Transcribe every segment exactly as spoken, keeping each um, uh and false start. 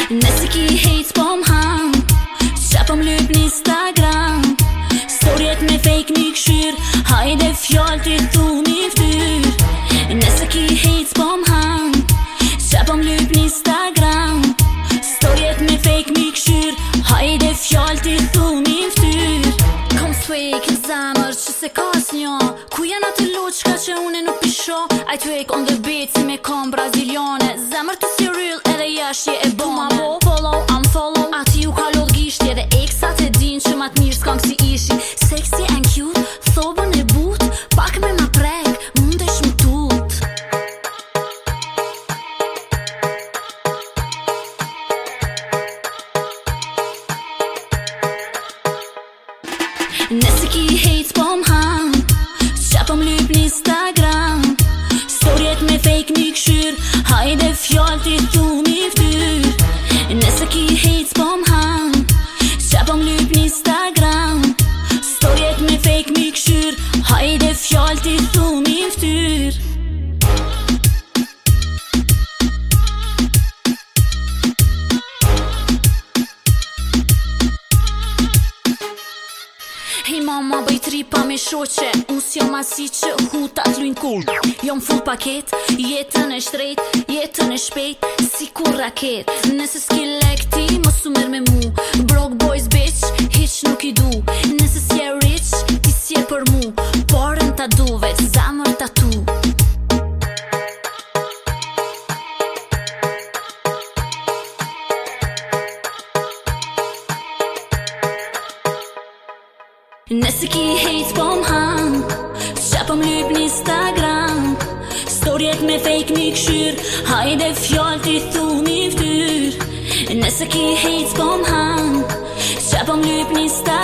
Nëse ki hejt po m'han qa po m'lyp n'Instagram Storjet me fake mi këshyr Hajde fjall ti thu mi ftyr Nëse ki hejt po m'han qa po m'lyp n'Instagram Storjet me fake mi këshyr Hajde fjall ti thu mi ftyr Kom fake në zemër që se ka s'njo Ku janë atë loqka që une nuk pisho I twake on the beat si me kom braziliane Zemër të si real edhe jashje e bone bo follow, unfollow Ati ju ka lodh gishtje dhe eksat e din që mat mirë s'kam si ishi Sexy and cute, thobën e but Pak me ma prek, mundesh më tut Nëse ki hejt po m'han qa po m'lyp n'Instagram Storjet me fake mi këshyr Hajde fjall ti thu mi ftyr Nëse ki hejt po m'han qa po m'lyp n'Instagram Storjet me fake mi këshyr Hajde fjall ti thu mi ftyr Hej mama bëj tripa me shoqe Unë s'jom asi që hutat lujnë kult Jom full paket, jetën e shtrejt Jetën e shpejt, si kur raket Nëse s'ki lek ti, mos u merr me mu Broke boys bitch, hiq nuk i du Nëse s'je rich, ti s'je për mu Porën ta du, veç zamër ta tu Nëse ki hejt po m'han qa po m'lyp n'Instagram Storjet me fake mi këshyr Hajde fjall ti thu mi ftyr Nëse ki hejt po m'han qa po m'lyp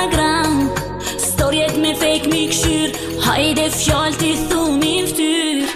n'Instagram Storjet me fake mi këshyr Hajde fjall ti thu mi ftyr